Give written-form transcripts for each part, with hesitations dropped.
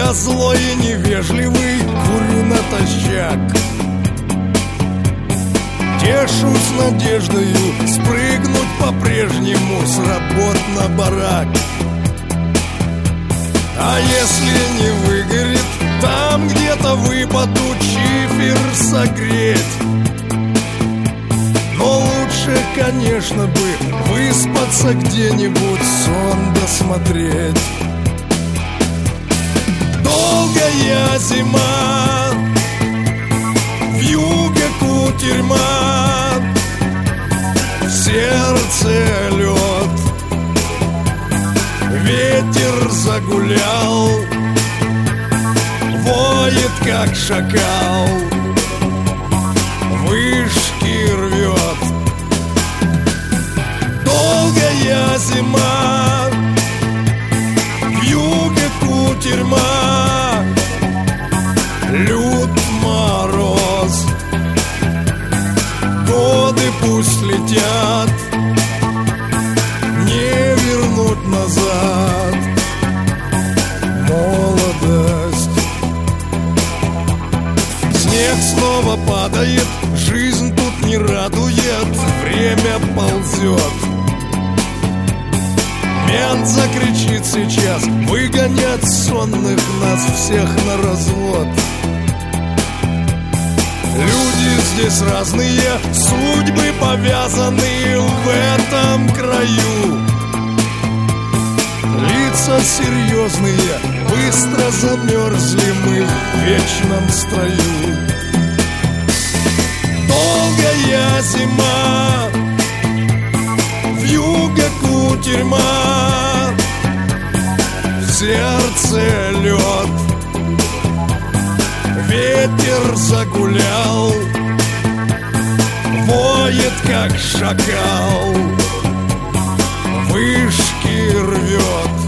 я злой и невежливый, курю натощак. Тешусь надеждою спрыгнуть по-прежнему с работ на барак. А если не выгорит, там где-то выпаду чифер согреть. Но лучше, конечно бы, выспаться где-нибудь, сон досмотреть. Долгая зима, вьюга кутерьма, в сердце лед. Ветер загулял, воет как шакал, вышки рвет. Долгая зима, вьюга кутерьма, лют мороз. Годы пусть летят, не вернуть назад молодость. Снег снова падает, жизнь тут не радует, время ползет. Мент закричит сейчас, выгонять сонных нас всех на развод. Люди здесь разные, судьбы повязаны в этом краю. Лица серьезные, быстро замерзли мы в вечном строю. Долгая зима, вьюга кутерьма, в сердце лед. Ветер загулял, воет как шакал, вышки рвет.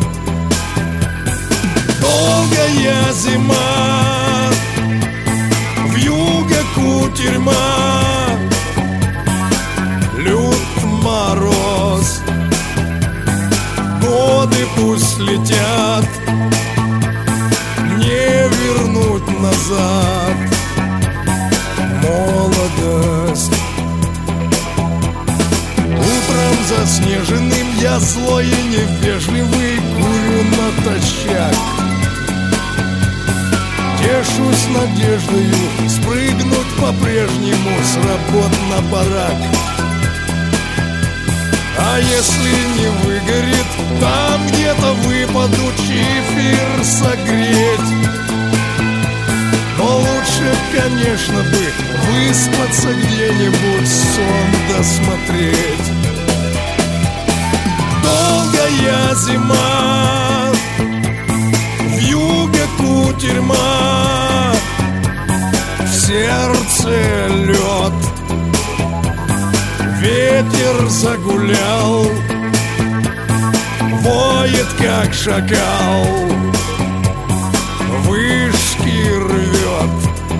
Долгая зима, вьюга кутерьма, лют мороз. Годы пусть летят, не вернуть назад молодость. Утром заснеженным я злой и невежливый, курю натощак. Тешусь надеждою спрыгнуть по-прежнему с работ на барак. А если не выгорит, там где-то выпаду чифер согреть. Но лучше, конечно бы, выспаться где-нибудь, сон досмотреть. Долгая зима, вьюга кутерьма, в сердце лед. Ветер загулял, воет как шакал, вышки рвет.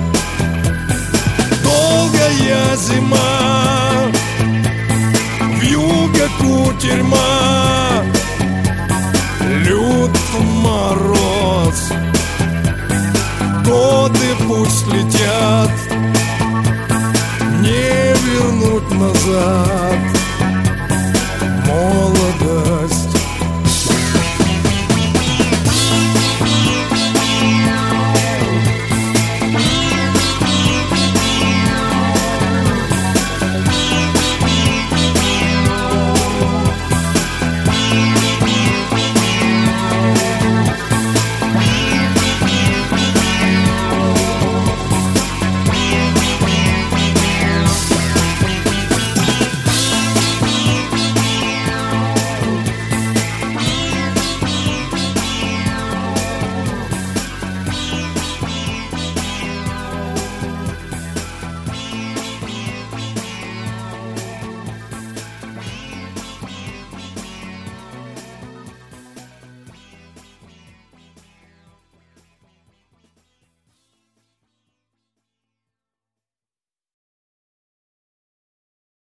Долгая зима, вьюга кутерьма, лют мороз. Годы пусть летят, не вернуть назад